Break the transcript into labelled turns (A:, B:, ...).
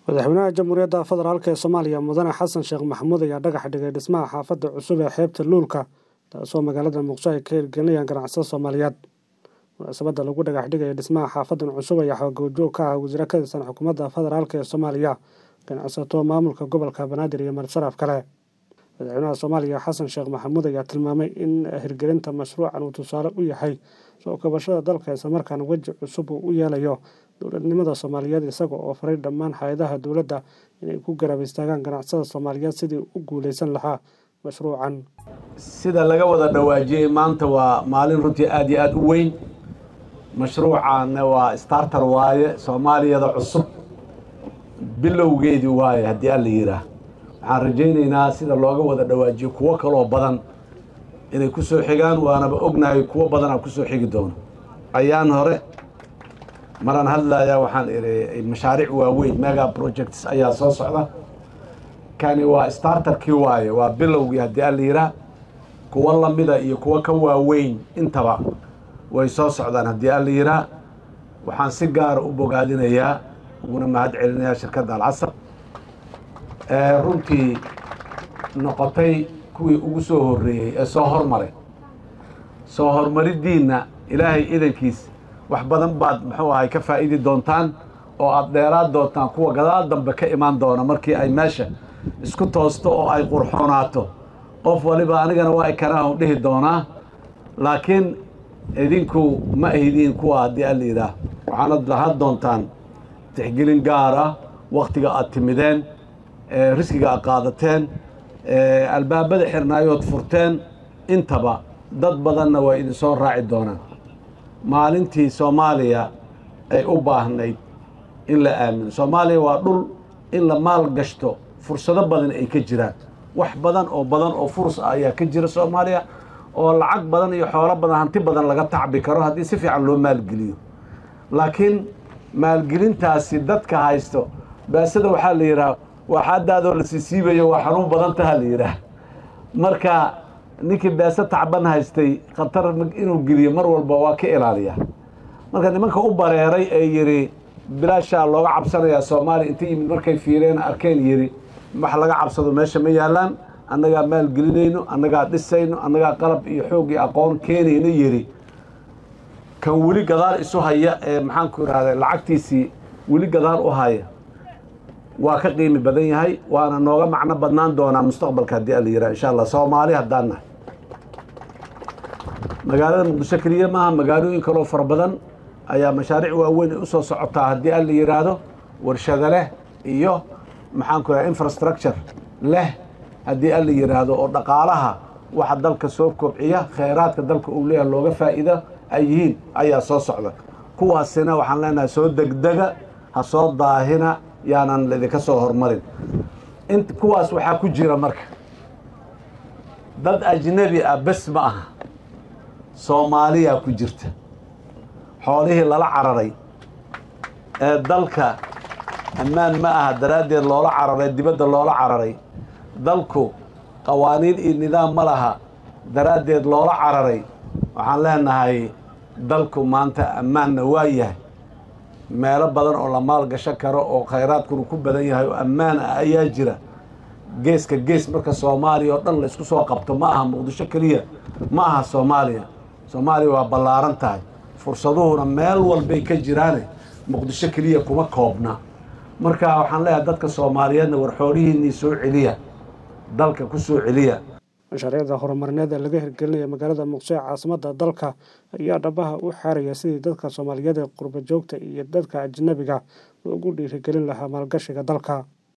A: madaxweynaha jamhuuriyadda federaalk ee Soomaaliya mudane xasan sheekh maxamuud ayaa dhagax dhigay dhismaha xaafadda cusub ee xeebta Luulka taasoo magaalada Muqdisho ay ka hirgelinayaan ganacsatada Soomaaliyeed. Munaasabadda lagu dhagax dhigay dhismaha xaafaddan cusub ayaa xoogjoog ka ah wasiirka ka tirsan xukuumadda federaalk ee Soomaaliya, ganacsato maamulka gobolka Banaadir iyo marsaraf kale. madaxweynaha Soomaaliya xasan sheekh maxamuud ayaa tilmaamay in hirgelinta mashruucan uu tusaale u yahay soo kabashada dalka isla markaana waji cusub uu u yeelayo dowladnimada Soomaaliyeed, isaga oo faray dhammaan hay'adaha dowladda inay ku garab istaagaan ganacsatada Soomaaliyeed sidii u guuleysan lahaa mashruucan.
B: sida laga wada dhawaajiyay maanta waa maalin runtii aad iyo aad u weyn. mashruucan waa starter waaye, Soomaaliyada cusub bilowgeedii waaye haddii aan la yiraahdo. waxaan rajaynaynaa sida looga wada dhawaajiyo kuwo kaloo badan inay ku soo xigaan, waanaba ognahay kuwo badan aan ku soo xigi doono. ayaan hore maraan hadlayaa waxaan iri mashaariic waaweyn mega projects ayaa soo socda. kani waa starterkii waaye, waa bilowgii haddii aan la yiraahdo. kuwo lamida iyo kuwo ka waaweyn intaba way soo socdaan haddii aan la yiraahdo. waxaan si gaara u bogaadinayaa uguna mahad celinayaa shirkadda Alcasr runtii noqotay kuwii ugu soo horreeyey ee soo hormaray. soo hormaridiinna ilaahay idankiis wax badan baad muxuu ahay ka faa'iidi doontaan oo aad dheeraad doontaan kuwa gadaal dambe ka imaan doona markii ay meesha isku toosto oo ay qurxoonaato. qof waliba anigana waa ikanaahu dhihi doonaa, laakiin idinku ma ahidiin kuwa haddii aan la yidhaah. waxaanad lahaan doontaan tixgelin gaar ah wakhtiga aad timideen, riskiga aad qaadateen, albaabada xirnaayood furteen. intaba dad badanna waa idin soo raaci doonaan. maalintii Soomaaliya ay u baahnayd in la aamino. Soomaaliya waa dhul in la maal gashto fursado badan ay ka jiraan. wax badan oo furs ah ayaa ka jira Soomaaliya, oo lacag badan iyo xoolo badan, hanti badan laga tacbi karo haddii si fiican loo maalgeliyo. laakiin maalgelintaasi dadka haysto baasada waxaa la yidhaah waxaadaadoo la siisiibayo waa xanuun badan taha la yidhaah. marka ninkii baasa tacban haystay khatar inuu geliyo mar walba waa ka ilaaliya. marka nimanka u bareeray ee yidhi bilaashaa looga cabsanayaa Soomaaliya inta yimid markay fiireen arkeen yidhi wax laga cabsado meesha ma yaalaan, annagaa maalgelinayno, annagaa dhisayno, annagaa qalab iyo xoog iyo aqoon keenayno yidhi. kan weli gadaal isu haya ee maxaanku idhahday lacagtiisii weli gadaal u haya waa ka qiimi badan yahay, waana nooga macno badnaan doonaa mustaqbalka haddii aan la yidhaha insha Allah. Soomaali haddaan nahay magaalada Muqdisho keliya maaha, magaalooyin kaloo fara badan ayaa mashaariic waaweyn u soo socotaa haddii aan la yidhaahdo. warshado leh iyo maxaanku idhahda infrastructure leh haddii aan la yidhaahdo, oo dhaqaalaha waxa dalka soo kobciya, khayraadka dalka uu leeyahay looga faa'iido ay yihiin ayaa soo socda. kuwaasina waxaan leenahay soo degdega, ha soo daahina, yaanan idinka soo hormarin. kuwaas waxaa ku jira marka dad ajnabi ah bes ma aha, Soomaaliya ku jirta. xoolihii lala cararay ee dalka ammaan ma aha daraaddeed loola cararay, dibadda loola cararay. dalku qawaaniin iyo nidaam ma laha daraaddeed loola cararay. waxaan leenahay dalku maanta ammaanna waa yahay. meelo badan oo la maal gasho karo oo khayraadkuna ku badan yahay oo ammaan ah ayaa jira. geeska gees marka Soomaaliya oo dhan la isku soo qabto ma aha Muqdisho keliya, ma aha Soomaaliya. Soomaaliya waa ballaaran tahay, fursaduhuna meel walbay ka jiraan, Muqdisho keliya kuma koobna. marka waxaan leeyahay dadka Soomaaliyeedna war xoolihiinii soo celiya, dalka ku soo celiya.
A: mashaariicda horumarineed ee laga hirgelinayo magaalada Muqdisho ee caasimadda dalka ayaa dhabaha u xaaraya sidii dadka Soomaaliyeed ee qurbo joogta iyo dadka ajnabiga loogu dhiirigelin lahaa maalgashiga dalka.